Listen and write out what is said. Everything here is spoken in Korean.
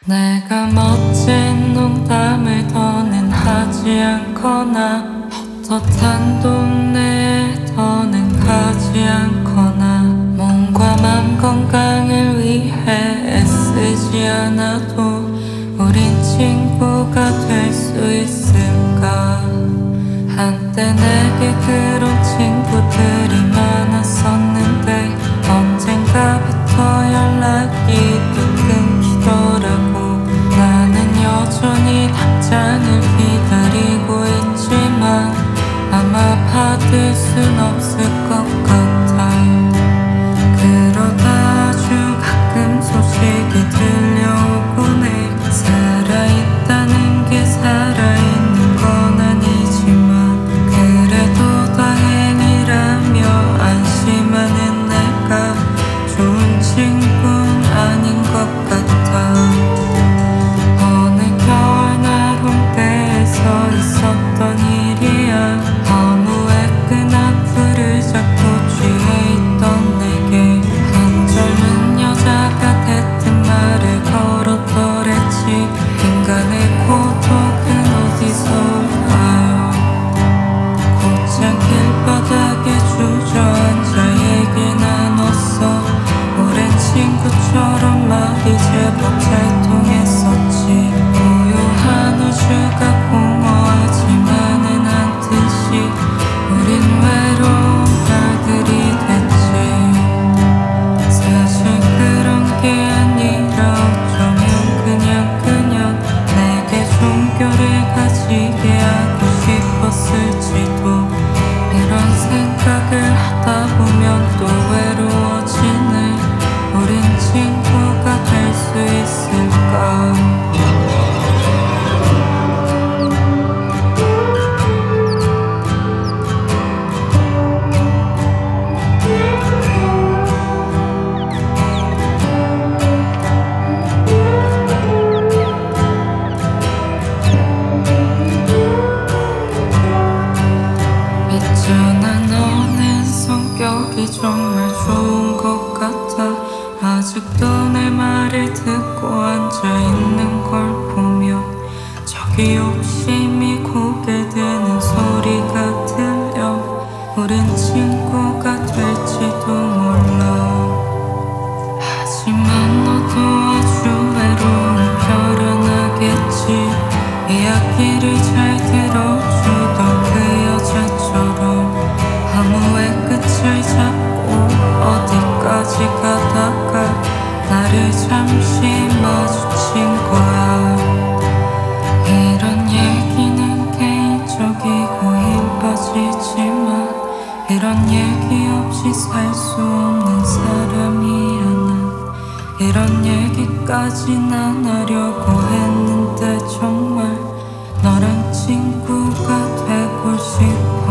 내가 멋진 농담을 더는 하지 않거나 헛헛한 동네에 더는 가지 않거나 몸과 맘 건강을 위해 애쓰지 않아도 우린 친구가 될 수 있을까. 한때 내게 그런 친구들이 많았었는데 언젠가부터 연락이 또 끊기더라고. 나는 여전히 답장을 기다리고 있지만 아마 받을 순 없을 것 같아. 그러다 아주 가끔 소식이 들려오곤 해. 살아있다는 게 살아있는 건 아니지만 그래도 다행이라며 안심하는 내가 좋은 친구는 아닌 것 같아. 어느 겨울날 홍대에서 있었던 일이야. 너무 애끈한 풀을 잡고 취해 있던 내게 한 젊은 여자가 대뜸 말을 걸었더랬지. 인간의 고독은 어디서 올까요? 곧장 길바닥에 주저앉아 얘기 나눴어. 오랜 친구처럼 말이 제법 잘 통했었지. 고요한 우주가 공허하지만은 않듯이 우린 외로운 별들이 됐지. 사실 그런 게 아니라 어쩌면 그냥 내게 종교를 가지게 하고 싶었을지도. 이런 생각을 하다 보면 또 외로워지네. 우린 친구가 될 수 있을까. 있잖아, 너는 성격이 정말 좋은 것 같아. 아직도 내 말을 듣고 앉아있는 걸 보면 저기 욕심이 고개 드는 소리가 들려. 우린 친구가 될지도 몰라. 하지만 너도 아주 외로운 결연하겠지. 이야기를 잘 들어주던 그 여자처럼 아무의 끝을 잡고 어디까지 가다가 나를 잠시 마주친 거야. 이런 얘기는 개인적이고 힘 빠지지만 이런 얘기 없이 살 수 없는 사람이야 난. 이런 얘기까지 난 하려고 했는데 정말 너랑 친구가 되고 싶어.